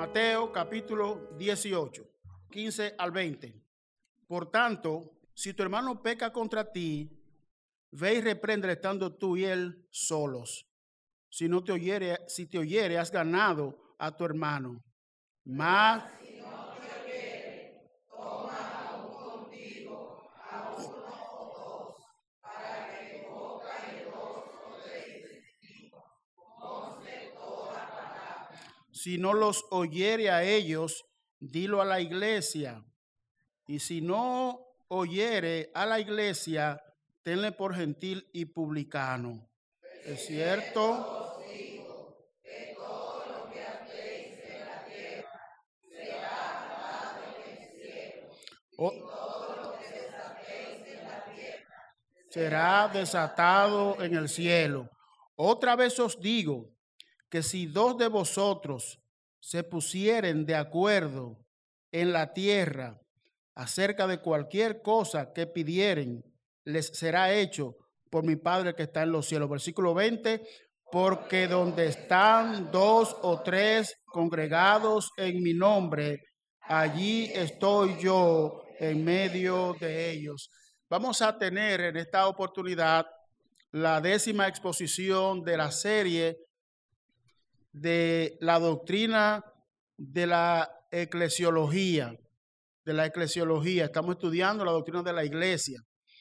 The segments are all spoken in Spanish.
Mateo capítulo 18, 15 al 20. Por tanto, si tu hermano peca contra ti, ve y repréndele estando tú y él solos. Si te oyere, has ganado a tu hermano. Mas si no te oyere, toma aún contigo a uno o dos, para que en boca de dos o tres conste toda palabra. Si no los oyere a ellos, dilo a la iglesia. Y si no oyere a la iglesia, tenle por gentil y publicano. Es cierto que todo lo que hacéis en la tierra será atado en el cielo, y todo lo que desatéis en la tierra será desatado en el cielo. Otra vez os digo que si dos de vosotros se pusieren de acuerdo en la tierra acerca de cualquier cosa que pidieren, les será hecho por mi Padre que está en los cielos. Versículo 20, porque donde están dos o tres congregados en mi nombre, allí estoy yo en medio de ellos. Vamos a tener en esta oportunidad la 10ª exposición de la serie de la doctrina de la eclesiología. Estamos estudiando la doctrina de la iglesia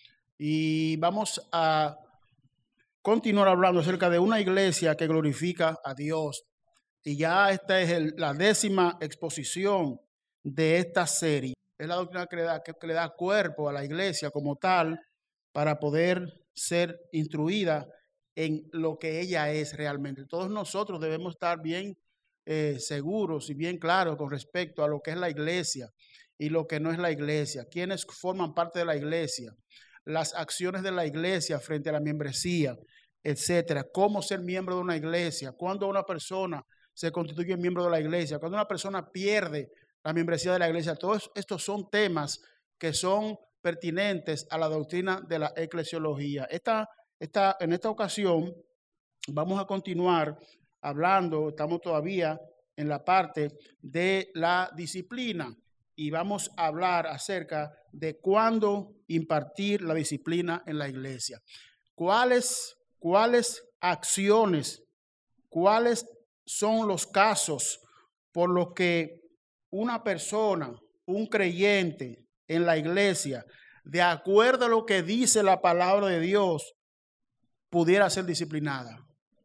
y vamos a continuar hablando acerca de una iglesia que glorifica a Dios. Y ya esta es la 10ª exposición de esta serie. Es la doctrina que le da cuerpo a la iglesia como tal para poder ser instruida en lo que ella es realmente. Todos nosotros debemos estar bien seguros y bien claros con respecto a lo que es la iglesia y lo que no es la iglesia, quiénes forman parte de la iglesia, las acciones de la iglesia frente a la membresía, etcétera, cómo ser miembro de una iglesia, cuando una persona se constituye miembro de la iglesia, cuando una persona pierde la membresía de la iglesia. Todos estos son temas que son pertinentes a la doctrina de la eclesiología. En esta ocasión vamos a continuar hablando, estamos todavía en la parte de la disciplina y vamos a hablar acerca de cuándo impartir la disciplina en la iglesia. ¿Cuáles acciones, cuáles son los casos por los que una persona, un creyente en la iglesia, de acuerdo a lo que dice la palabra de Dios, pudiera ser disciplinada?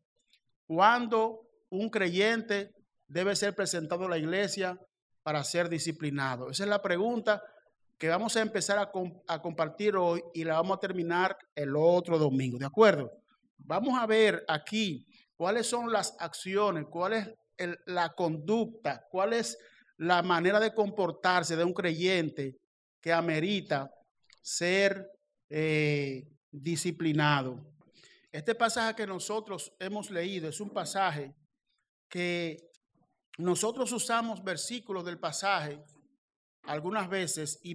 ¿Cuándo un creyente debe ser presentado a la iglesia para ser disciplinado? Esa es la pregunta que vamos a empezar a compartir hoy y la vamos a terminar el otro domingo, ¿de acuerdo? Vamos a ver aquí cuáles son las acciones, cuál es la conducta, cuál es la manera de comportarse de un creyente que amerita ser disciplinado. Este pasaje que nosotros hemos leído es un pasaje que nosotros usamos versículos del pasaje algunas veces y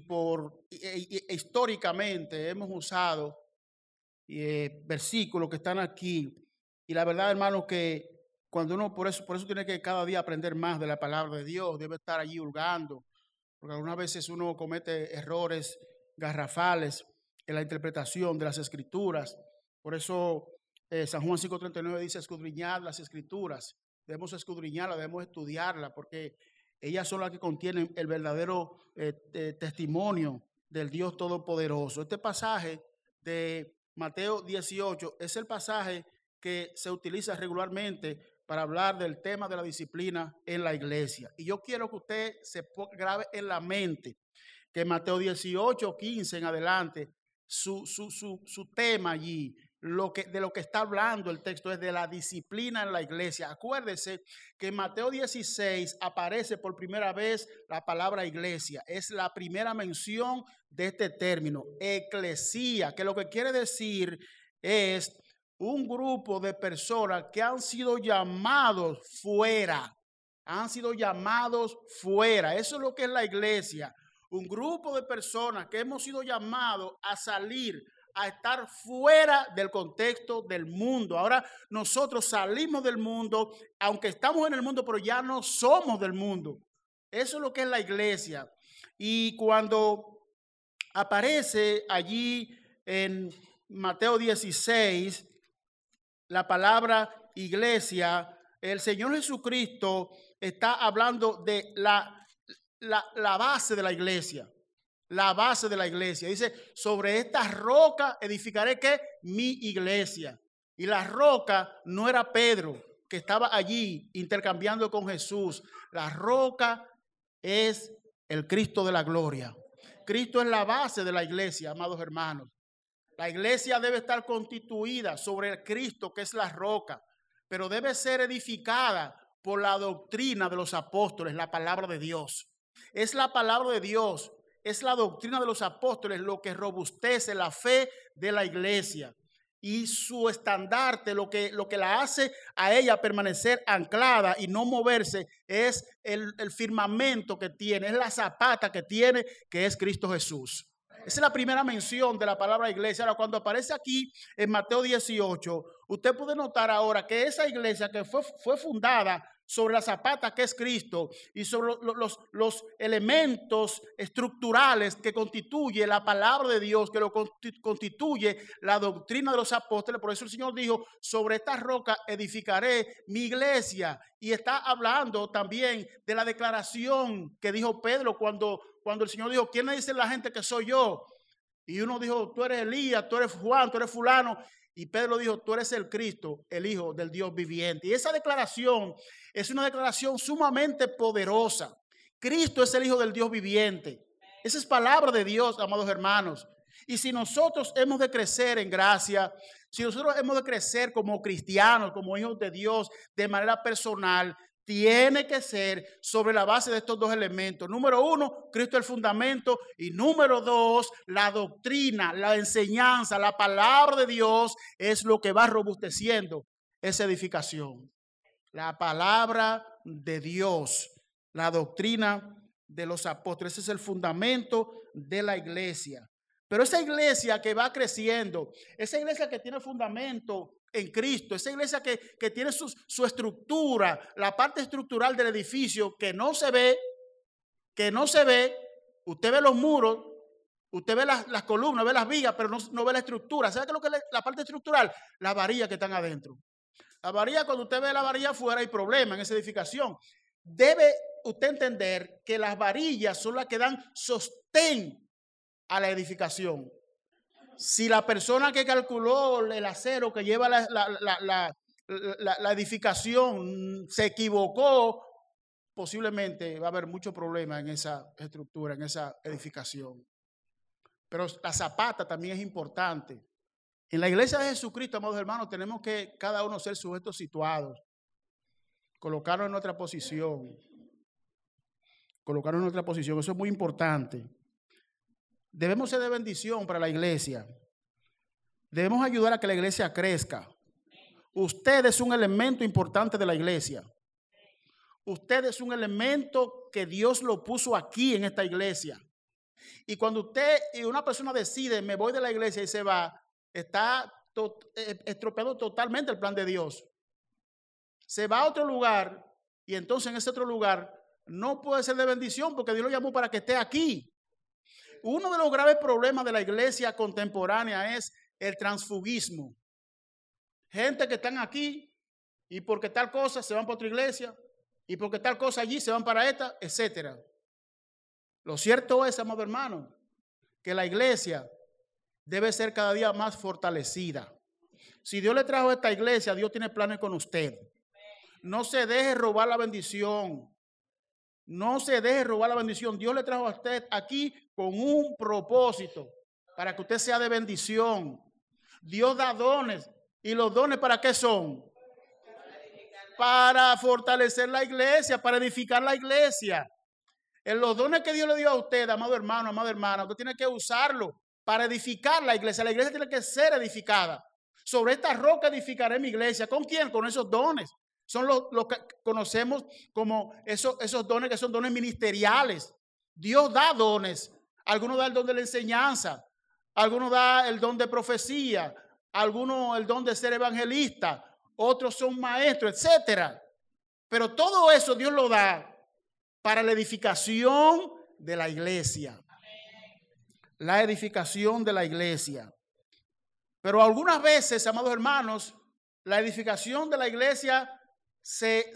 históricamente hemos usado versículos que están aquí. Y la verdad, hermano, que cuando uno por eso tiene que cada día aprender más de la palabra de Dios, debe estar allí hurgando, porque algunas veces uno comete errores garrafales en la interpretación de las escrituras. Por eso San Juan 5:39 dice: escudriñad las escrituras. Debemos escudriñarlas, debemos estudiarlas, porque ellas son las que contienen el verdadero testimonio del Dios Todopoderoso. Este pasaje de Mateo 18 es el pasaje que se utiliza regularmente para hablar del tema de la disciplina en la iglesia. Y yo quiero que usted se grabe en la mente que Mateo 18, 15 en adelante, su tema allí, de lo que está hablando el texto es de la disciplina en la iglesia. Acuérdese que en Mateo 16 aparece por primera vez la palabra iglesia. Es la primera mención de este término, eclesía, que lo que quiere decir es un grupo de personas que han sido llamados fuera. Eso es lo que es la iglesia. Un grupo de personas que hemos sido llamados a salir, a estar fuera del contexto del mundo. Ahora nosotros salimos del mundo, aunque estamos en el mundo, pero ya no somos del mundo. Eso es lo que es la iglesia. Y cuando aparece allí en Mateo 16, la palabra iglesia, el Señor Jesucristo está hablando de la base de la iglesia. La base de la iglesia. Dice, sobre esta roca edificaré ¿qué? Mi iglesia. Y la roca no era Pedro, que estaba allí intercambiando con Jesús. La roca es el Cristo de la gloria. Cristo es la base de la iglesia, amados hermanos. La iglesia debe estar constituida sobre el Cristo, que es la roca, pero debe ser edificada por la doctrina de los apóstoles, la palabra de Dios. Es la palabra de Dios, es la doctrina de los apóstoles lo que robustece la fe de la iglesia. Y su estandarte, lo que la hace a ella permanecer anclada y no moverse, es el firmamento que tiene, es la zapata que tiene, que es Cristo Jesús. Esa es la primera mención de la palabra iglesia. Ahora, cuando aparece aquí en Mateo 18, usted puede notar ahora que esa iglesia que fue fundada sobre la zapata que es Cristo y sobre los elementos estructurales que constituye la palabra de Dios, que lo constituye la doctrina de los apóstoles. Por eso el Señor dijo, sobre esta roca edificaré mi iglesia. Y está hablando también de la declaración que dijo Pedro cuando el Señor dijo, ¿quién me dice la gente que soy yo? Y uno dijo, tú eres Elías, tú eres Juan, tú eres fulano. Y Pedro dijo, tú eres el Cristo, el Hijo del Dios viviente. Y esa declaración es una declaración sumamente poderosa. Cristo es el Hijo del Dios viviente. Esa es palabra de Dios, amados hermanos. Y si nosotros hemos de crecer en gracia, si nosotros hemos de crecer como cristianos, como hijos de Dios, de manera personal, tiene que ser sobre la base de estos dos elementos. Número uno, Cristo es el fundamento. Y número dos, la doctrina, la enseñanza, la palabra de Dios es lo que va robusteciendo esa edificación. La palabra de Dios, la doctrina de los apóstoles, ese es el fundamento de la iglesia. Pero esa iglesia que va creciendo, esa iglesia que tiene fundamento en Cristo, esa iglesia que tiene su estructura, la parte estructural del edificio que no se ve, usted ve los muros, usted ve las columnas, ve las vigas, pero no ve la estructura. ¿Sabe qué es lo que es la parte estructural? Las varillas que están adentro. La varilla, cuando usted ve la varilla afuera, hay problema en esa edificación. Debe usted entender que las varillas son las que dan sostén a la edificación. Si la persona que calculó el acero que lleva la edificación se equivocó, posiblemente va a haber mucho problema en esa estructura, en esa edificación. Pero la zapata también es importante. En la iglesia de Jesucristo, amados hermanos, tenemos que cada uno ser sujetos situados, colocarnos en nuestra posición, eso es muy importante. Debemos ser de bendición para la iglesia. Debemos ayudar a que la iglesia crezca. Usted es un elemento importante de la iglesia. Usted es un elemento que Dios lo puso aquí en esta iglesia. Y cuando usted y una persona decide, me voy de la iglesia y se va, está estropeando totalmente el plan de Dios. Se va a otro lugar y entonces en ese otro lugar no puede ser de bendición porque Dios lo llamó para que esté aquí. Uno de los graves problemas de la iglesia contemporánea es el transfugismo. Gente que están aquí y porque tal cosa se van para otra iglesia y porque tal cosa allí se van para esta, etcétera. Lo cierto es, amados hermanos, que la iglesia debe ser cada día más fortalecida. Si Dios le trajo a esta iglesia, Dios tiene planes con usted. No se deje robar la bendición. No se deje robar la bendición. Dios le trajo a usted aquí con un propósito, para que usted sea de bendición. Dios da dones. ¿Y los dones para qué son? Para fortalecer la iglesia, para edificar la iglesia. En los dones que Dios le dio a usted, amado hermano, amada hermana, usted tiene que usarlo para edificar la iglesia. La iglesia tiene que ser edificada. Sobre esta roca edificaré mi iglesia. ¿Con quién? Con esos dones. Son los que conocemos como esos dones que son dones ministeriales. Dios da dones. Algunos dan el don de la enseñanza. Algunos da el don de profecía, algunos el don de ser evangelista, otros son maestros, etcétera. Pero todo eso Dios lo da para la edificación de la iglesia. La edificación de la iglesia. Pero algunas veces, amados hermanos, la edificación de la iglesia se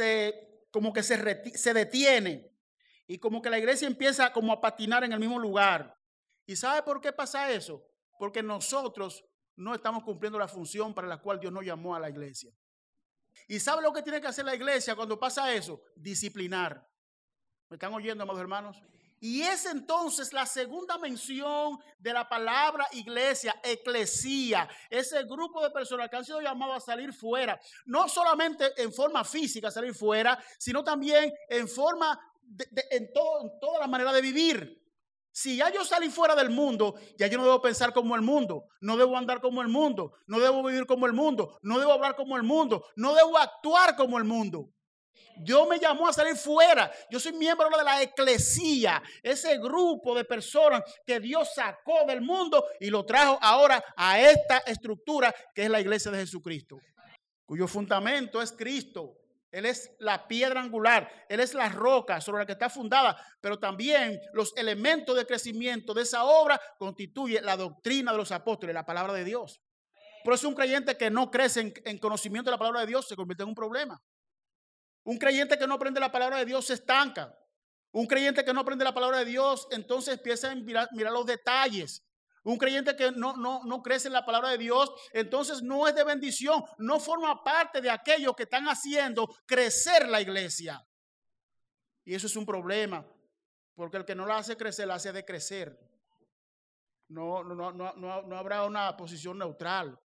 detiene. Y como que la iglesia empieza como a patinar en el mismo lugar. ¿Y sabe por qué pasa eso? Porque nosotros no estamos cumpliendo la función para la cual Dios nos llamó a la iglesia. ¿Y sabe lo que tiene que hacer la iglesia cuando pasa eso? Disciplinar. ¿Me están oyendo, amados hermanos? Y es entonces la segunda mención de la palabra iglesia, eclesía, ese grupo de personas que han sido llamados a salir fuera, no solamente en forma física salir fuera, sino también en forma en toda la manera de vivir. Si ya yo salí fuera del mundo, ya yo no debo pensar como el mundo, no debo andar como el mundo, no debo vivir como el mundo, no debo hablar como el mundo, no debo actuar como el mundo. Dios me llamó a salir fuera. Yo soy miembro de la eclesía, ese grupo de personas que Dios sacó del mundo y lo trajo ahora a esta estructura que es la iglesia de Jesucristo, cuyo fundamento es Cristo. Él es la piedra angular, Él es la roca sobre la que está fundada, pero también los elementos de crecimiento de esa obra constituye la doctrina de los apóstoles, la palabra de Dios. Por eso un creyente que no crece en conocimiento de la palabra de Dios se convierte en un problema. Un creyente que no aprende la palabra de Dios se estanca. Un creyente que no aprende la palabra de Dios entonces empieza a mirar los detalles. Un creyente que no crece en la palabra de Dios, entonces no es de bendición, no forma parte de aquellos que están haciendo crecer la iglesia. Y eso es un problema, porque el que no la hace crecer, la hace decrecer. No habrá una posición neutral.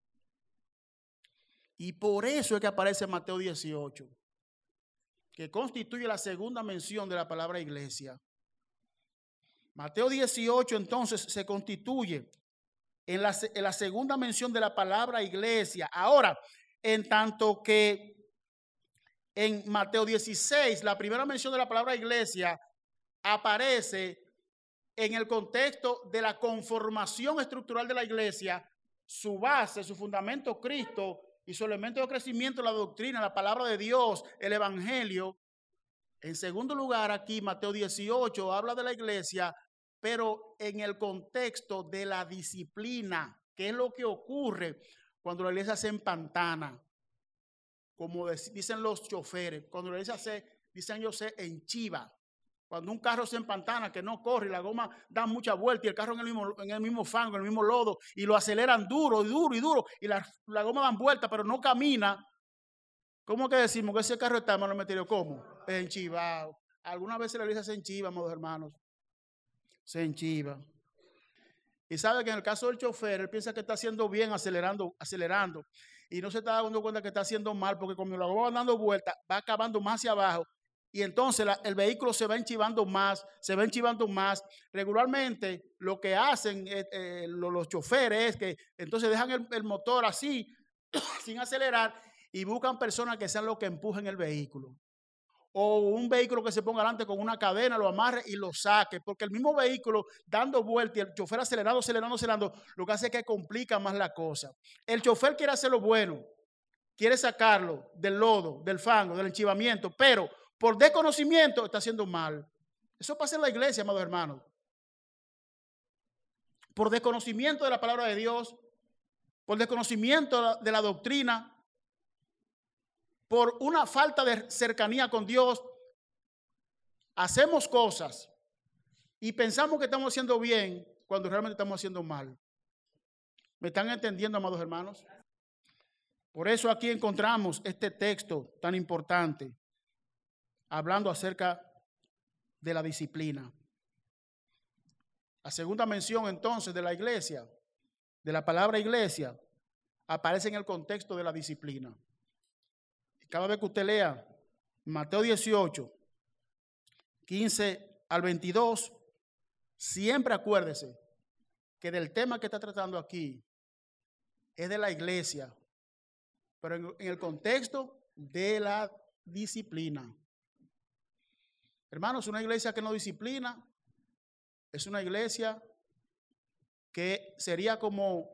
Y por eso es que aparece Mateo 18, que constituye la segunda mención de la palabra iglesia. Mateo 18 entonces se constituye en la segunda mención de la palabra iglesia. Ahora, en tanto que en Mateo 16, la primera mención de la palabra iglesia aparece en el contexto de la conformación estructural de la iglesia, su base, su fundamento Cristo y su elemento de crecimiento, la doctrina, la palabra de Dios, el evangelio. En segundo lugar, aquí Mateo 18 habla de la iglesia, pero en el contexto de la disciplina, que es lo que ocurre cuando la iglesia se empantana, como dicen los choferes, cuando la iglesia dicen ellos, se enchiva. Cuando un carro se empantana, que no corre, y la goma da mucha vuelta y el carro en el mismo fango, en el mismo lodo, y lo aceleran duro, y la goma dan vuelta, pero no camina. ¿Cómo que decimos que ese carro está, hermano Meterio? ¿Cómo? Enchivado. Algunas veces la iglesia se enchiva, amados hermanos. Se enchiva. Y sabe que en el caso del chofer, él piensa que está haciendo bien acelerando. Y no se está dando cuenta que está haciendo mal, porque cuando la goma va dando vuelta, va acabando más hacia abajo. Y entonces el vehículo se va enchivando más. Regularmente lo que hacen los choferes es que entonces dejan el motor así, sin acelerar, y buscan personas que sean los que empujen el vehículo. O un vehículo que se ponga adelante con una cadena, lo amarre y lo saque. Porque el mismo vehículo dando vuelta y el chofer acelerando, lo que hace es que complica más la cosa. El chofer quiere hacer lo bueno, quiere sacarlo del lodo, del fango, del enchivamiento, pero por desconocimiento está haciendo mal. Eso pasa en la iglesia, amados hermanos. Por desconocimiento de la palabra de Dios, por desconocimiento de la doctrina, por una falta de cercanía con Dios, hacemos cosas y pensamos que estamos haciendo bien cuando realmente estamos haciendo mal. ¿Me están entendiendo, amados hermanos? Por eso aquí encontramos este texto tan importante, hablando acerca de la disciplina. La segunda mención entonces de la iglesia, de la palabra iglesia, aparece en el contexto de la disciplina. Cada vez que usted lea Mateo 18, 15 al 22, siempre acuérdese que del tema que está tratando aquí es de la iglesia, pero en el contexto de la disciplina. Hermanos, una iglesia que no disciplina es una iglesia que sería como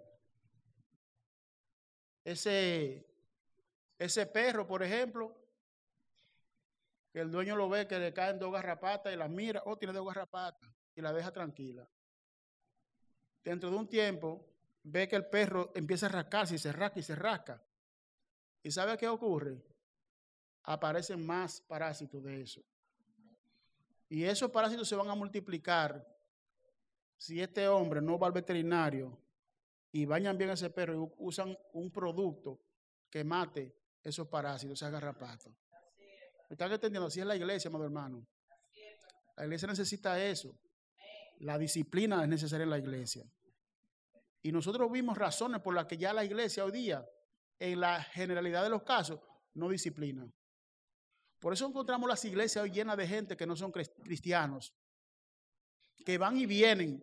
ese perro, por ejemplo, que el dueño lo ve que le caen 2 garrapatas y las mira, tiene 2 garrapatas y la deja tranquila. Dentro de un tiempo, ve que el perro empieza a rascarse y se rasca y se rasca. ¿Y sabe qué ocurre? Aparecen más parásitos de eso. Y esos parásitos se van a multiplicar si este hombre no va al veterinario y bañan bien a ese perro y usan un producto que mate esos parásitos, esas garrapatas. ¿Me están entendiendo? Así es la iglesia, amado hermano. La iglesia necesita eso. La disciplina es necesaria en la iglesia. Y nosotros vimos razones por las que ya la iglesia hoy día, en la generalidad de los casos, no disciplina. Por eso encontramos las iglesias hoy llenas de gente que no son cristianos, que van y vienen,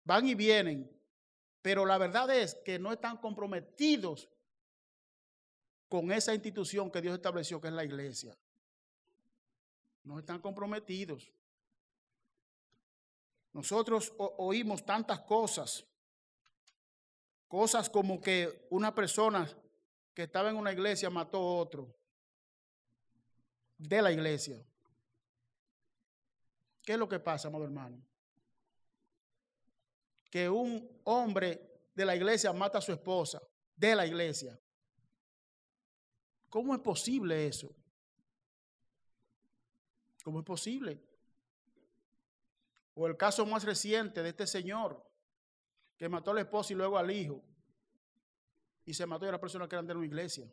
pero la verdad es que no están comprometidos con esa institución que Dios estableció, que es la iglesia. No están comprometidos. Nosotros oímos tantas cosas como que una persona que estaba en una iglesia mató a otro de la iglesia. ¿Qué es lo que pasa, amado hermano? Que un hombre de la iglesia mata a su esposa de la iglesia. ¿Cómo es posible eso? ¿Cómo es posible? O el caso más reciente de este señor que mató a la esposa y luego al hijo y se mató a la persona que eran de una iglesia.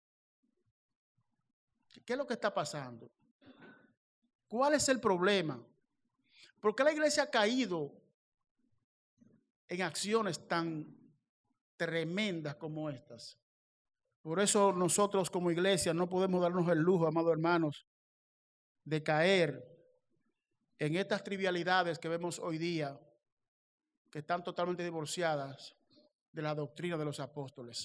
¿Qué es lo que está pasando? ¿Cuál es el problema? ¿Por qué la iglesia ha caído en acciones tan tremendas como estas? Por eso nosotros como iglesia no podemos darnos el lujo, amados hermanos, de caer en estas trivialidades que vemos hoy día, que están totalmente divorciadas de la doctrina de los apóstoles.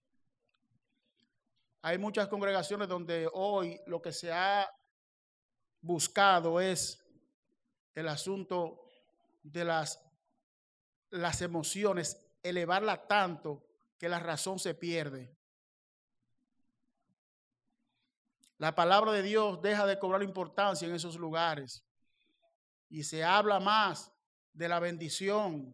Hay muchas congregaciones donde hoy lo que se ha buscado es el asunto de las emociones, elevarla tanto que la razón se pierde. La palabra de Dios deja de cobrar importancia en esos lugares y se habla más de la bendición,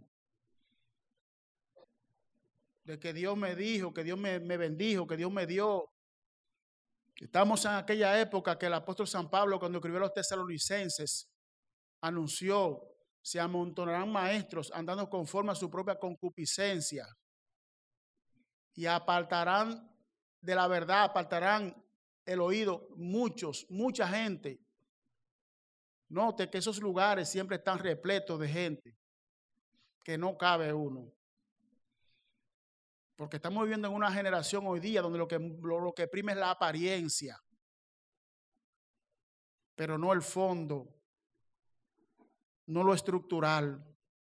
de que Dios me dijo, que Dios me bendijo, que Dios me dio. Estamos en aquella época que el apóstol San Pablo, cuando escribió a los tesalonicenses, anunció: se amontonarán maestros andando conforme a su propia concupiscencia y apartarán de la verdad, apartarán el oído mucha gente. Note que esos lugares siempre están repletos de gente, que no cabe uno. Porque estamos viviendo en una generación hoy día donde lo que prima es la apariencia, pero no el fondo, no lo estructural.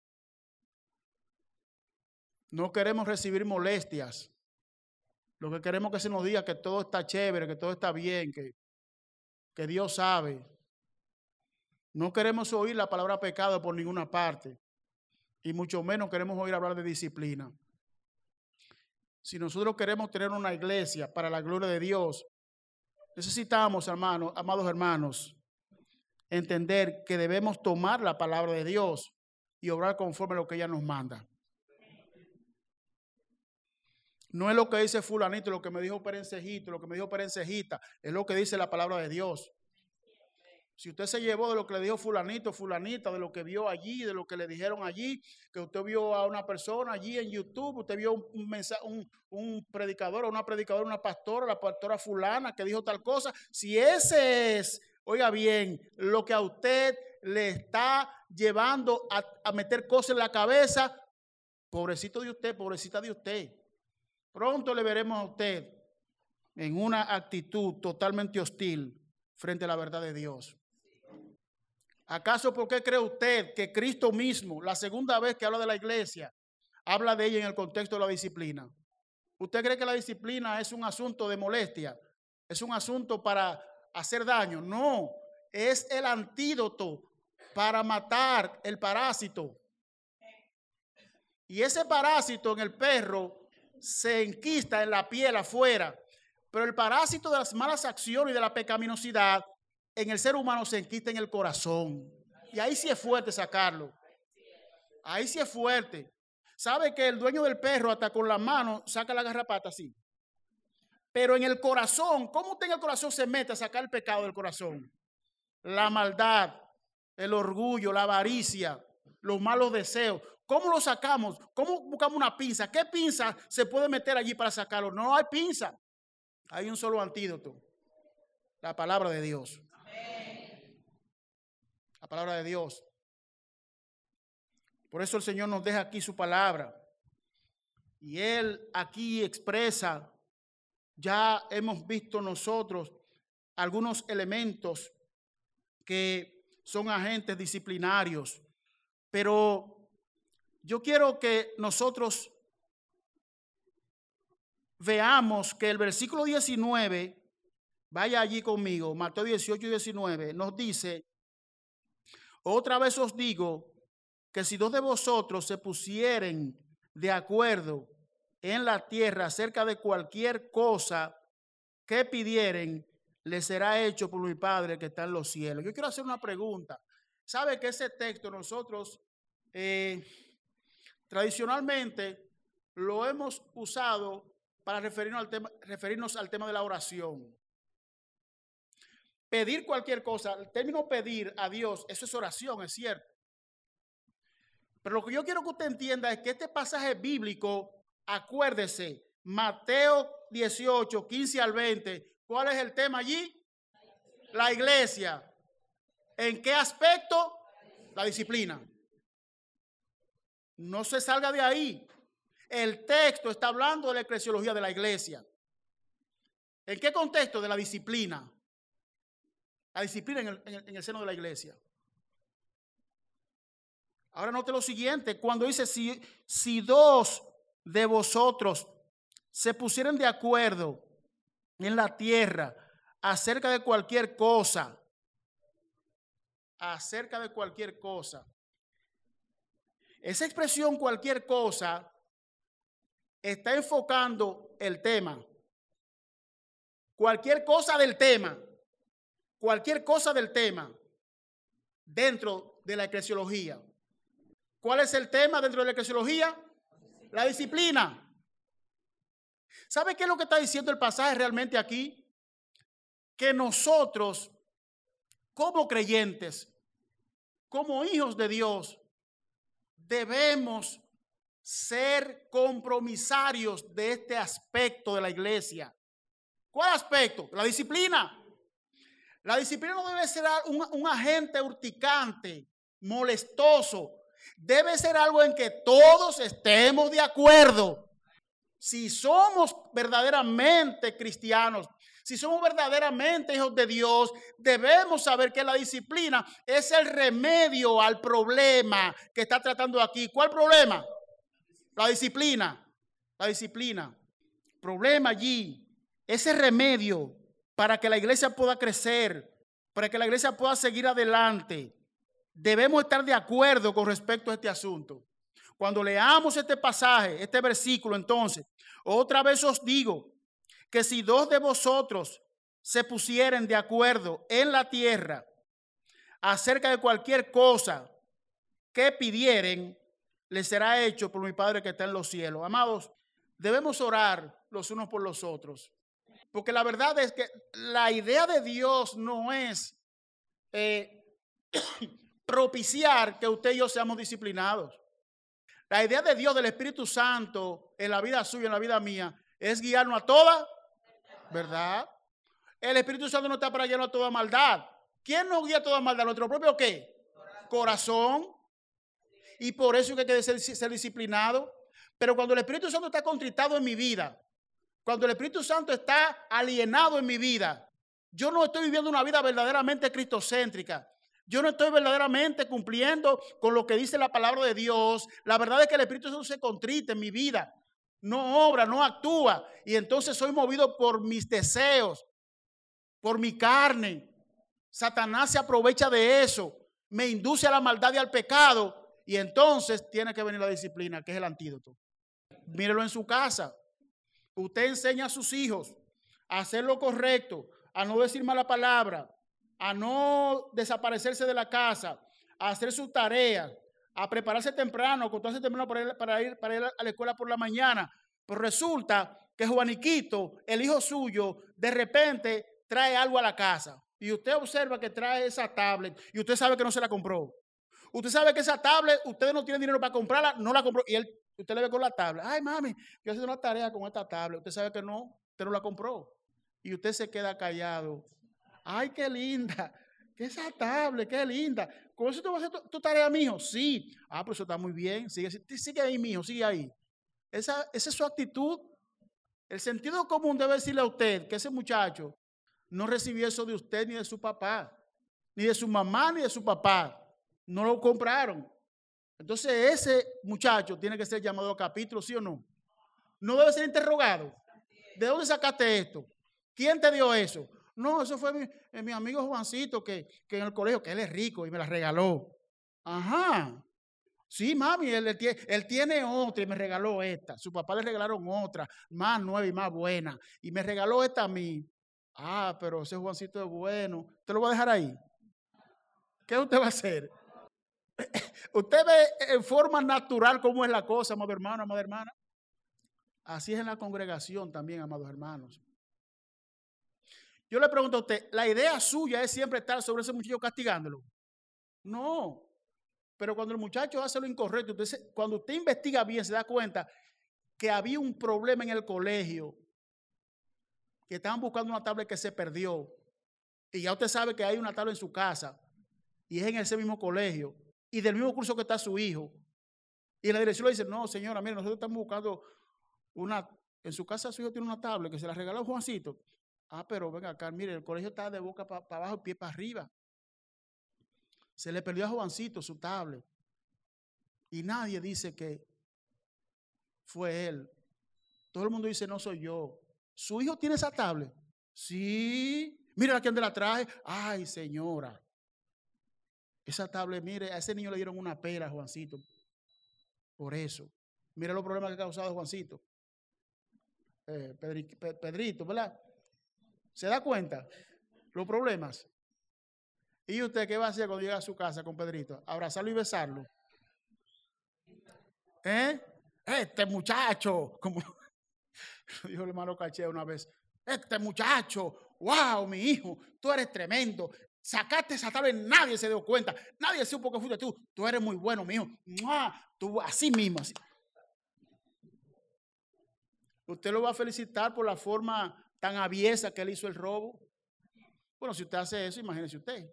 No queremos recibir molestias. Lo que queremos es que se nos diga que todo está chévere, que todo está bien, que Dios sabe. No queremos oír la palabra pecado por ninguna parte, y mucho menos queremos oír hablar de disciplina. Si nosotros queremos tener una iglesia para la gloria de Dios, necesitamos, amados hermanos, entender que debemos tomar la palabra de Dios y obrar conforme a lo que ella nos manda. No es lo que dice fulanito, lo que me dijo perencejito, lo que me dijo perencejita, es lo que dice la palabra de Dios. Si usted se llevó de lo que le dijo fulanito, fulanita, de lo que vio allí, de lo que le dijeron allí, que usted vio a una persona allí en YouTube, usted vio un predicador o una predicadora, una pastora, la pastora fulana que dijo tal cosa, si ese es, oiga bien, lo que a usted le está llevando a meter cosas en la cabeza, pobrecito de usted, pobrecita de usted. Pronto le veremos a usted en una actitud totalmente hostil frente a la verdad de Dios. ¿Acaso por qué cree usted que Cristo mismo, la segunda vez que habla de la iglesia, habla de ella en el contexto de la disciplina? ¿Usted cree que la disciplina es un asunto de molestia? ¿Es un asunto para hacer daño? No, es el antídoto para matar el parásito. Y ese parásito en el perro se enquista en la piel afuera. Pero el parásito de las malas acciones y de la pecaminosidad en el ser humano se enquista en el corazón. Y ahí sí es fuerte sacarlo. Ahí sí es fuerte. ¿Sabe que el dueño del perro hasta con la mano saca la garrapata así? Pero en el corazón, ¿cómo usted en el corazón se mete a sacar el pecado del corazón? La maldad, el orgullo, la avaricia, los malos deseos. ¿Cómo lo sacamos? ¿Cómo buscamos una pinza? ¿Qué pinza se puede meter allí para sacarlo? No hay pinza. Hay un solo antídoto. La palabra de Dios. La palabra de Dios. Por eso el Señor nos deja aquí su palabra. Y Él aquí expresa, ya hemos visto nosotros algunos elementos que son agentes disciplinarios. Pero yo quiero que nosotros veamos que el versículo 19, vaya allí conmigo, Mateo 18 y 19, nos dice: otra vez os digo que si dos de vosotros se pusieren de acuerdo en la tierra acerca de cualquier cosa que pidieren, les será hecho por mi Padre que está en los cielos. Yo quiero hacer una pregunta. ¿Sabe que ese texto nosotros tradicionalmente lo hemos usado para referirnos al tema de la oración? Pedir cualquier cosa, el término pedir a Dios, eso es oración, es cierto. Pero lo que yo quiero que usted entienda es que este pasaje bíblico, acuérdese, Mateo 18, 15 al 20, ¿cuál es el tema allí? La iglesia. ¿En qué aspecto? La disciplina. No se salga de ahí. El texto está hablando de la eclesiología de la iglesia. ¿En qué contexto? De la disciplina. La disciplina en el seno de la iglesia. Ahora note lo siguiente, cuando dice si dos de vosotros se pusieran de acuerdo en la tierra acerca de cualquier cosa, esa expresión cualquier cosa está enfocando el tema. Cualquier cosa del tema dentro de la eclesiología. ¿Cuál es el tema dentro de la eclesiología? La disciplina. ¿Sabe qué es lo que está diciendo el pasaje realmente aquí? Que nosotros, como creyentes, como hijos de Dios, debemos ser compromisarios de este aspecto de la iglesia. ¿Cuál aspecto? La disciplina. La disciplina no debe ser un agente urticante, molestoso. Debe ser algo en que todos estemos de acuerdo. Si somos verdaderamente cristianos, si somos verdaderamente hijos de Dios, debemos saber que la disciplina es el remedio al problema que está tratando aquí. ¿Cuál problema? La disciplina. La disciplina. Problema allí. Ese remedio para que la iglesia pueda crecer, para que la iglesia pueda seguir adelante. Debemos estar de acuerdo con respecto a este asunto. Cuando leamos este pasaje, este versículo, entonces, otra vez os digo que si dos de vosotros se pusieren de acuerdo en la tierra acerca de cualquier cosa que pidieren, les será hecho por mi Padre que está en los cielos. Amados, debemos orar los unos por los otros. Porque la verdad es que la idea de Dios no es propiciar que usted y yo seamos disciplinados. La idea de Dios, del Espíritu Santo, en la vida suya, en la vida mía, es guiarnos a toda verdad. El Espíritu Santo no está para guiarnos a toda maldad. ¿Quién nos guía a toda maldad? ¿Nuestro propio qué? Corazón. Y por eso hay que ser disciplinado. Pero cuando el Espíritu Santo está contritado en mi vida, cuando el Espíritu Santo está alienado en mi vida, yo no estoy viviendo una vida verdaderamente cristocéntrica. Yo no estoy verdaderamente cumpliendo con lo que dice la palabra de Dios. La verdad es que el Espíritu Santo se contrita en mi vida. No obra, no actúa. Y entonces soy movido por mis deseos, por mi carne. Satanás se aprovecha de eso. Me induce a la maldad y al pecado. Y entonces tiene que venir la disciplina, que es el antídoto. Mírelo en su casa. Usted enseña a sus hijos a hacer lo correcto, a no decir mala palabra, a no desaparecerse de la casa, a hacer sus tareas, a prepararse temprano, a acostarse temprano para ir a la escuela por la mañana. Pero resulta que Juaniquito, el hijo suyo, de repente trae algo a la casa. Y usted observa que trae esa tablet y usted sabe que no se la compró. Usted sabe que esa tablet, ustedes no tienen dinero para comprarla, no la compró. Y usted le ve con la tablet. Ay, mami, yo haciendo una tarea con esta tablet. Usted sabe que no, usted no la compró. Y usted se queda callado. Ay, qué linda. ¿Qué esa tablet? Qué linda. ¿Con eso tú vas a hacer tu tarea, mijo? Sí. Ah, pero eso está muy bien. Sigue ahí, mijo, sigue ahí. Esa es su actitud. El sentido común debe decirle a usted que ese muchacho no recibió eso de usted ni de su papá, ni de su mamá, ni de su papá. No lo compraron. Entonces ese muchacho tiene que ser llamado a capítulo, ¿sí o no? No debe ser interrogado. ¿De dónde sacaste esto? ¿Quién te dio eso? No, eso fue mi amigo Juancito que en el colegio, que él es rico y me la regaló. Ajá. Sí, mami, él tiene otra y me regaló esta. Su papá le regalaron otra, más nueva y más buena. Y me regaló esta a mí. Ah, pero ese Juancito es bueno. ¿Te lo voy a dejar ahí? ¿Qué usted va a hacer? Usted ve en forma natural cómo es la cosa, amado hermano, amada hermana. Así es en la congregación también, amados hermanos. Yo le pregunto a usted, ¿la idea suya es siempre estar sobre ese muchacho castigándolo? No. Pero cuando el muchacho hace lo incorrecto, cuando usted investiga bien, se da cuenta que había un problema en el colegio, que estaban buscando una tablet que se perdió. Y ya usted sabe que hay una tablet en su casa y es en ese mismo colegio y del mismo curso que está su hijo. Y la dirección le dice, no, señora, mire, nosotros estamos buscando en su casa su hijo tiene una tablet que se la regaló Juancito. Ah, pero venga acá, mire, el colegio está de boca para abajo, pie para arriba. Se le perdió a Juancito su tablet. Y nadie dice que fue él. Todo el mundo dice, no soy yo. ¿Su hijo tiene esa tablet? Sí. Mira a quién la traje. Ay, señora. Esa tablet, mire, a ese niño le dieron una pera, Juancito. Por eso. Mira los problemas que ha causado Juancito. Pedrito, ¿verdad? ¿Se da cuenta? Los problemas. ¿Y usted qué va a hacer cuando llega a su casa con Pedrito? Abrazarlo y besarlo. Este muchacho, como dijo el hermano Caché una vez, este muchacho, wow, mi hijo, tú eres tremendo. Sacaste esa tablet, nadie se dio cuenta, nadie supo que fuiste tú. Tú eres muy bueno, mi hijo. Tú así mismo. Así. Usted lo va a felicitar por la forma tan aviesa que él hizo el robo. Bueno, si usted hace eso, imagínese usted.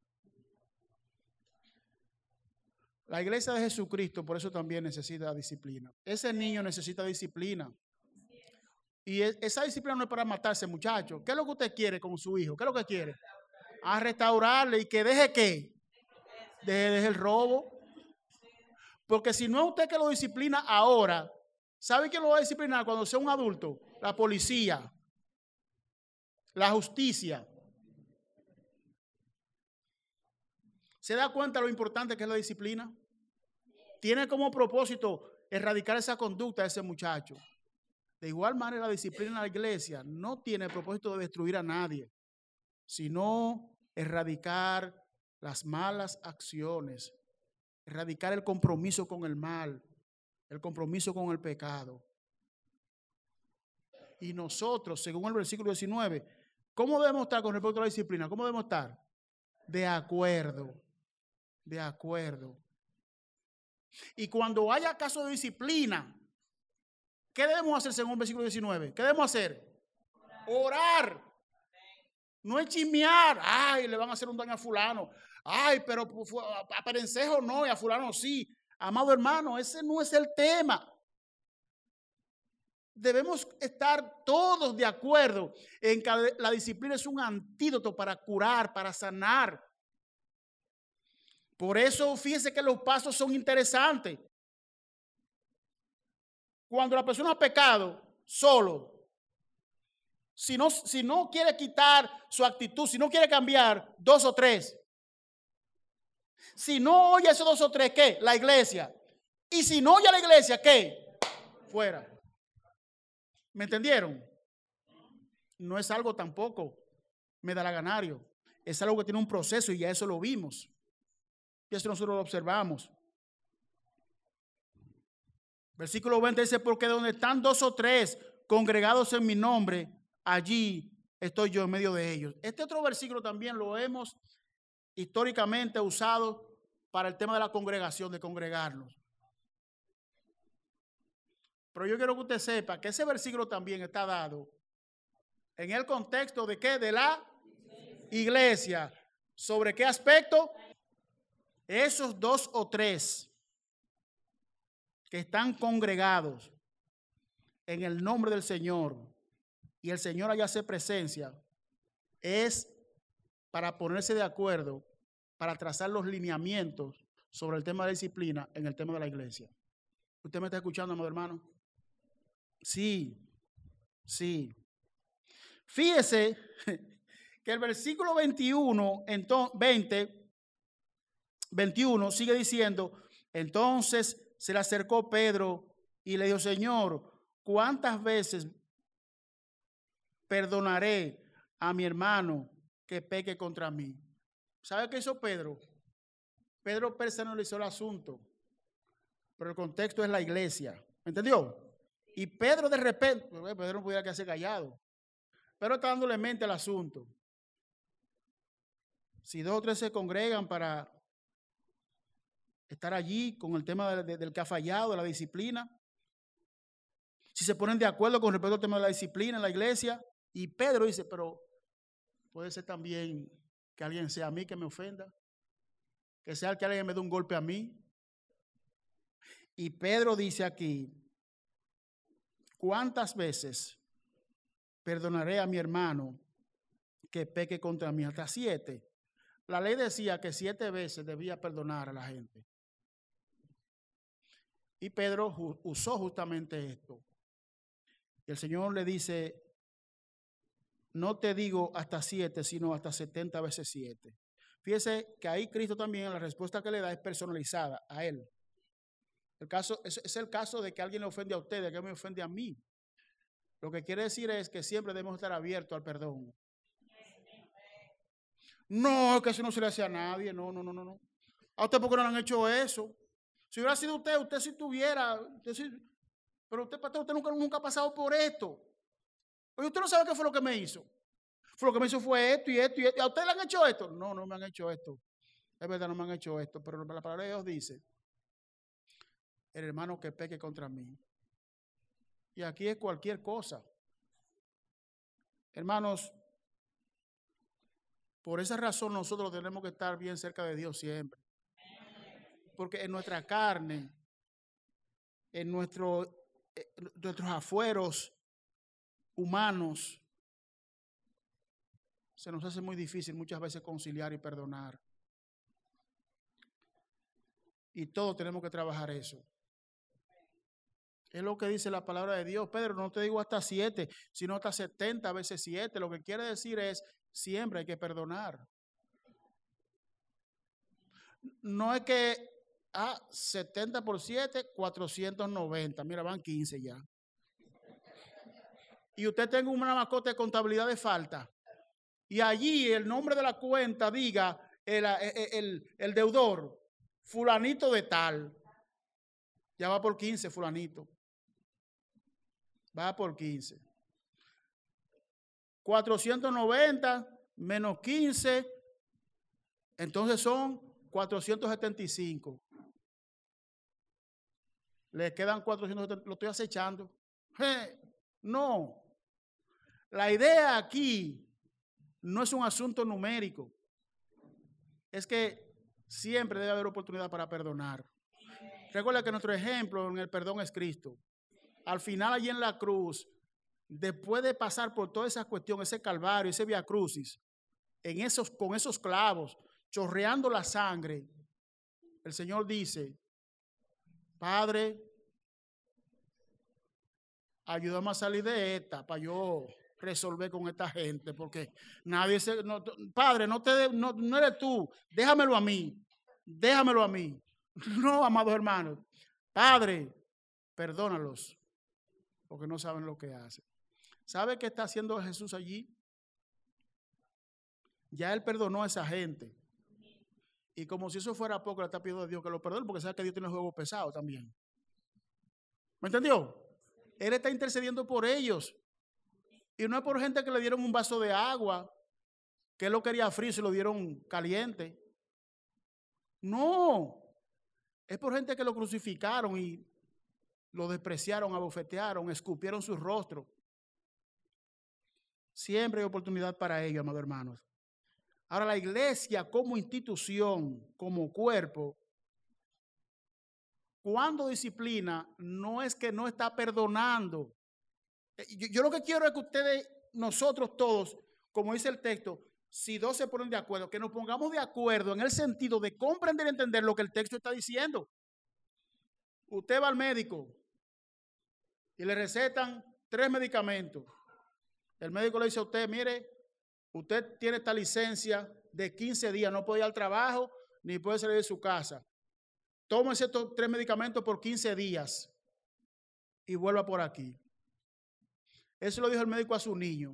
La iglesia de Jesucristo por eso también necesita disciplina. Ese niño necesita disciplina. Y esa disciplina no es para matarse, muchacho. ¿Qué es lo que usted quiere con su hijo? ¿Qué es lo que quiere? A restaurarle y que deje ¿qué? Deje el robo. Porque si no es usted que lo disciplina ahora, ¿sabe quién lo va a disciplinar cuando sea un adulto? La policía, la justicia. ¿Se da cuenta lo importante que es la disciplina? Tiene como propósito erradicar esa conducta de ese muchacho. De igual manera, la disciplina en la iglesia no tiene el propósito de destruir a nadie, sino erradicar las malas acciones, erradicar el compromiso con el mal, el compromiso con el pecado. Y nosotros, según el versículo 19, ¿cómo debemos estar con respecto a la disciplina? ¿Cómo debemos estar? De acuerdo, de acuerdo. Y cuando haya caso de disciplina, ¿qué debemos hacer según el versículo 19? ¿Qué debemos hacer? Orar. No es chismear. Ay, le van a hacer un daño a fulano. Ay, pero a Perencejo no y a fulano sí. Amado hermano, ese no es el tema. Debemos estar todos de acuerdo en que la disciplina es un antídoto para curar, para sanar. Por eso, fíjense que los pasos son interesantes. Cuando la persona ha pecado solo, si no quiere quitar su actitud, si no quiere cambiar, 2 o 3. Si no oye esos 2 o 3, ¿qué? La iglesia. Y si no oye la iglesia, ¿qué? Fuera. ¿Me entendieron? No es algo tampoco medalaganario. Es algo que tiene un proceso y ya eso lo vimos. Y eso nosotros lo observamos. Versículo 20 dice, porque donde están 2 o 3 congregados en mi nombre, allí estoy yo en medio de ellos. Este otro versículo también lo hemos históricamente usado para el tema de la congregación, de congregarnos. Pero yo quiero que usted sepa que ese versículo también está dado en el contexto de ¿qué? De la iglesia. ¿Sobre qué aspecto? Esos 2 o 3 que están congregados en el nombre del Señor y el Señor allá hace presencia, es para ponerse de acuerdo, para trazar los lineamientos sobre el tema de la disciplina en el tema de la iglesia. ¿Usted me está escuchando, amado hermano? Sí, sí. Fíjese que el versículo 21 sigue diciendo, entonces se le acercó Pedro y le dijo, Señor, ¿cuántas veces perdonaré a mi hermano que peque contra mí? ¿Sabe qué hizo Pedro? Pedro personalizó el asunto, pero el contexto es la iglesia. ¿Me entendió? Y Pedro de repente, Pedro no pudiera quedarse callado, pero está dándole mente al asunto. Si 2 o 3 se congregan para estar allí con el tema del que ha fallado, de la disciplina, si se ponen de acuerdo con respecto al tema de la disciplina en la iglesia, y Pedro dice, pero puede ser también que alguien sea a mí que me ofenda, que sea que alguien me dé un golpe a mí. Y Pedro dice aquí, ¿cuántas veces perdonaré a mi hermano que peque contra mí? Hasta 7. La ley decía que 7 veces debía perdonar a la gente. Y Pedro usó justamente esto. Y el Señor le dice, no te digo hasta 7, sino hasta 70 veces 7. Fíjese que ahí Cristo también, la respuesta que le da es personalizada a él. El caso es el caso de que alguien le ofende a usted, de que me ofende a mí. Lo que quiere decir es que siempre debemos estar abiertos al perdón. No, que eso no se le hace a nadie. No. ¿A usted por qué no le han hecho eso? Si hubiera sido usted si tuviera. Pero usted, pastor, usted nunca ha pasado por esto. Oye, usted no sabe qué fue lo que me hizo. Lo que me hizo fue esto y esto y esto. ¿A usted le han hecho esto? No me han hecho esto. Es verdad, no me han hecho esto. Pero la palabra de Dios dice, el hermano que peque contra mí. Y aquí es cualquier cosa. Hermanos, por esa razón nosotros tenemos que estar bien cerca de Dios siempre. Porque en nuestra carne, en nuestros afueros humanos, se nos hace muy difícil muchas veces conciliar y perdonar. Y todos tenemos que trabajar eso. Es lo que dice la palabra de Dios. Pedro, no te digo hasta 7, sino hasta 70 veces 7. Lo que quiere decir es, siempre hay que perdonar. No es que 70 por 7, 490. Mira, van 15 ya. Y usted tenga una mascota de contabilidad de falta. Y allí el nombre de la cuenta diga el deudor, fulanito de tal. Ya va por 15, fulanito. Va por 15. 490 menos 15, entonces son 475. Le quedan 470, lo estoy acechando. No. La idea aquí no es un asunto numérico. Es que siempre debe haber oportunidad para perdonar. Recuerda que nuestro ejemplo en el perdón es Cristo. Al final allí en la cruz, después de pasar por toda esa cuestión, ese calvario, ese vía crucis, con esos clavos, chorreando la sangre, el Señor dice, Padre, ayúdame a salir de esta para yo resolver con esta gente, porque nadie Padre, no eres tú, déjamelo a mí. déjamelo a mí. No, amados hermanos. Padre, perdónalos, porque no saben lo que hacen. ¿Sabe qué está haciendo Jesús allí? Ya Él perdonó a esa gente. Y como si eso fuera poco, le está pidiendo a Dios que lo perdone, porque sabe que Dios tiene el juego pesado también. ¿Me entendió? Él está intercediendo por ellos. Y no es por gente que le dieron un vaso de agua, que él lo quería frío y se lo dieron caliente. No. Es por gente que lo crucificaron y lo despreciaron, abofetearon, escupieron su rostro. Siempre hay oportunidad para ello, amados hermanos. Ahora, la iglesia como institución, como cuerpo, cuando disciplina, no es que no está perdonando. Yo lo que quiero es que ustedes, nosotros todos, como dice el texto, si dos se ponen de acuerdo, que nos pongamos de acuerdo en el sentido de comprender y entender lo que el texto está diciendo. Usted va al médico y le recetan 3 medicamentos. El médico le dice a usted, mire, usted tiene esta licencia de 15 días, no puede ir al trabajo ni puede salir de su casa. Tómese estos 3 medicamentos por 15 días y vuelva por aquí. Eso lo dijo el médico a su niño.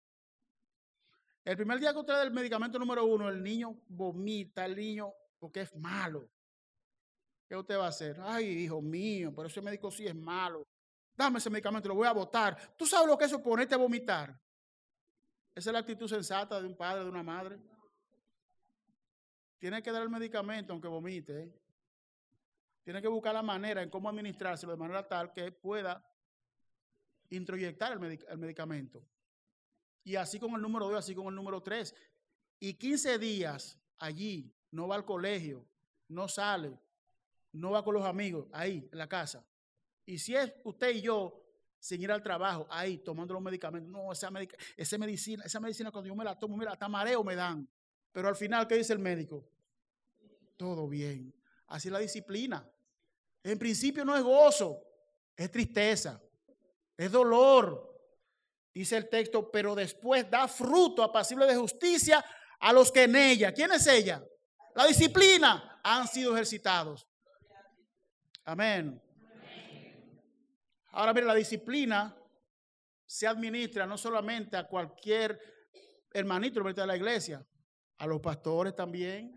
El primer día que usted da el medicamento número 1, el niño vomita, el niño, porque es malo. ¿Qué usted va a hacer? Ay, hijo mío, pero ese médico sí es malo. Dame ese medicamento, lo voy a botar. ¿Tú sabes lo que es eso, ponerte a vomitar? Esa es la actitud sensata de un padre, de una madre. Tiene que dar el medicamento aunque vomite. Tiene que buscar la manera en cómo administrárselo de manera tal que pueda introyectar el medicamento. Y así con el número 2, así con el número 3. Y 15 días allí, no va al colegio, no sale, no va con los amigos, ahí, en la casa. Y si es usted y yo, sin ir al trabajo, ahí, tomando los medicamentos. No, esa medicina cuando yo me la tomo, mira, hasta mareo me dan. Pero al final, ¿qué dice el médico? Todo bien. Así es la disciplina. En principio no es gozo, es tristeza, es dolor. Dice el texto, pero después da fruto apacible de justicia a los que en ella. ¿Quién es ella? La disciplina. Han sido ejercitados. Amén. Ahora mire, la disciplina se administra no solamente a cualquier hermanito de la iglesia, a los pastores también.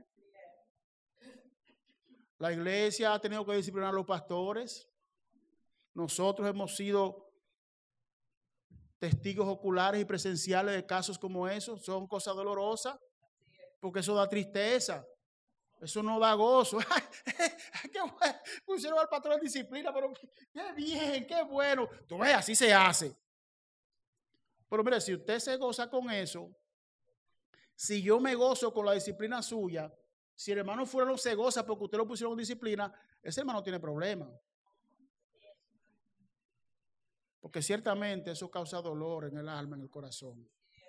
La iglesia ha tenido que disciplinar a los pastores. Nosotros hemos sido testigos oculares y presenciales de casos como esos. Son cosas dolorosas, porque eso da tristeza. Eso no da gozo. Qué bueno. Pusieron al pastor en disciplina, pero qué bien, qué bueno. Tú ves, así se hace. Pero mire, si usted se goza con eso, si yo me gozo con la disciplina suya, si el hermano fuera no se goza porque usted lo pusieron en disciplina, ese hermano tiene problemas. Porque ciertamente eso causa dolor en el alma, en el corazón.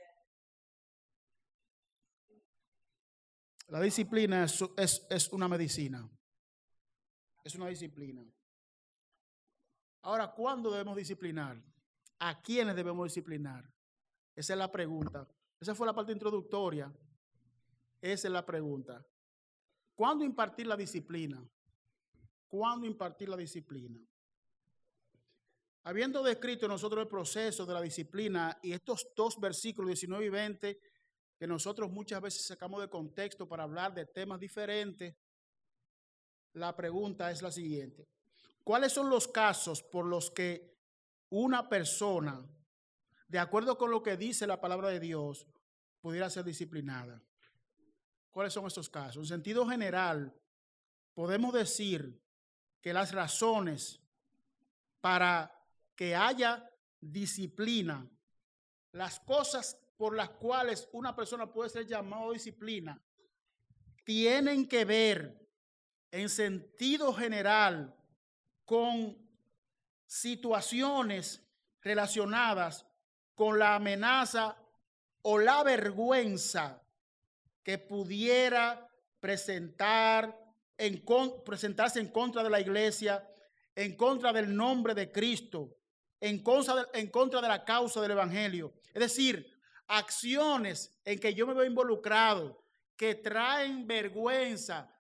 La disciplina es una medicina. Es una disciplina. Ahora, ¿cuándo debemos disciplinar? ¿A quiénes debemos disciplinar? Esa es la pregunta. Esa fue la parte introductoria. Esa es la pregunta. ¿Cuándo impartir la disciplina? ¿Cuándo impartir la disciplina? Habiendo descrito nosotros el proceso de la disciplina y estos 2 versículos 19 y 20, que nosotros muchas veces sacamos de contexto para hablar de temas diferentes, la pregunta es la siguiente. ¿Cuáles son los casos por los que una persona, de acuerdo con lo que dice la palabra de Dios, pudiera ser disciplinada? ¿Cuáles son esos casos? En sentido general, podemos decir que las razones para que haya disciplina, las cosas por las cuales una persona puede ser llamada a disciplina, tienen que ver en sentido general con situaciones relacionadas con la amenaza o la vergüenza que pudiera presentarse en contra de la iglesia, en contra del nombre de Cristo, en contra de la causa del evangelio. Es decir, acciones en que yo me veo involucrado, que traen vergüenza,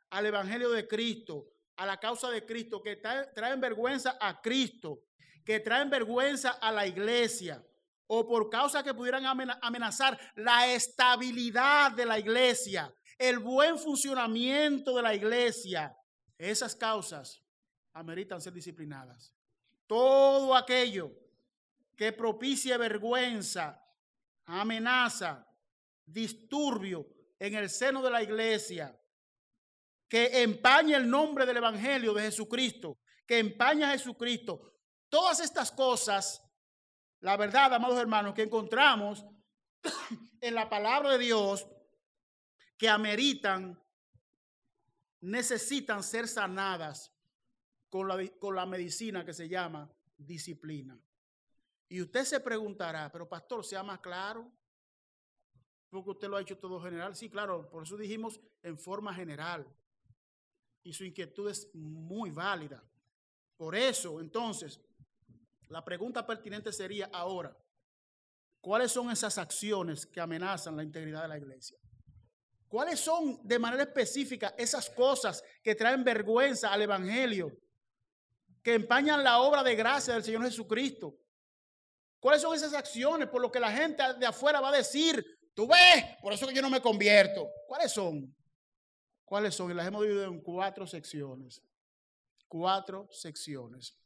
al evangelio de Cristo, a la causa de Cristo, que traen vergüenza a Cristo, que traen vergüenza a la iglesia, o por causa que pudieran amenazar la estabilidad de la iglesia, el buen funcionamiento de la iglesia, esas causas ameritan ser disciplinadas. Todo aquello que propicie vergüenza, amenaza, disturbio en el seno de la iglesia, que empañe el nombre del evangelio de Jesucristo, que empaña a Jesucristo. Todas estas cosas, la verdad, amados hermanos, que encontramos en la palabra de Dios, que ameritan, necesitan ser sanadas con la medicina que se llama disciplina. Y usted se preguntará, pero pastor, sea más claro, porque usted lo ha hecho todo general. Sí, claro, por eso dijimos en forma general. Y su inquietud es muy válida. Por eso, entonces, la pregunta pertinente sería ahora, ¿cuáles son esas acciones que amenazan la integridad de la iglesia? ¿Cuáles son de manera específica esas cosas que traen vergüenza al evangelio, que empañan la obra de gracia del Señor Jesucristo? ¿Cuáles son esas acciones por lo que la gente de afuera va a decir, tú ves, por eso que yo no me convierto? ¿Cuáles son? ¿Cuáles son? Y las hemos dividido en 4 secciones. 4 secciones.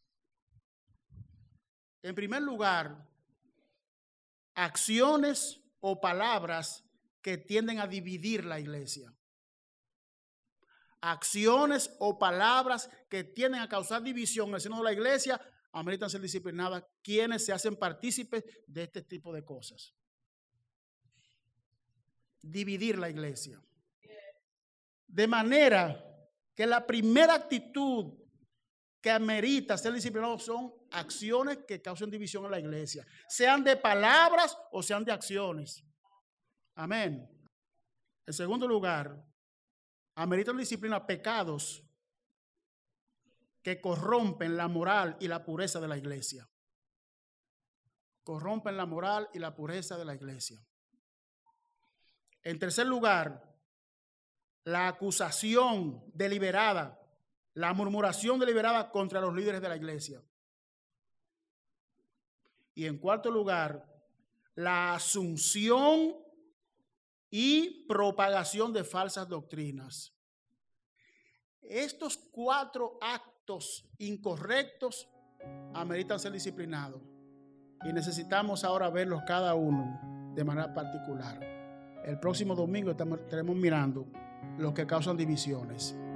En primer lugar, acciones o palabras que tienden a dividir la iglesia. Acciones o palabras que tienden a causar división en el seno de la iglesia ameritan ser disciplinadas quienes se hacen partícipes de este tipo de cosas. Dividir la iglesia. De manera que la primera actitud que amerita ser disciplinado son acciones que causen división en la iglesia, sean de palabras o sean de acciones. Amén. En segundo lugar, ameritan disciplina pecados que corrompen la moral y la pureza de la iglesia. Corrompen la moral y la pureza de la iglesia. En tercer lugar, la acusación deliberada, la murmuración deliberada contra los líderes de la iglesia. Y en cuarto lugar, la asunción y propagación de falsas doctrinas. Estos 4 actos incorrectos ameritan ser disciplinados y necesitamos ahora verlos cada uno de manera particular. El próximo domingo estaremos mirando los que causan divisiones.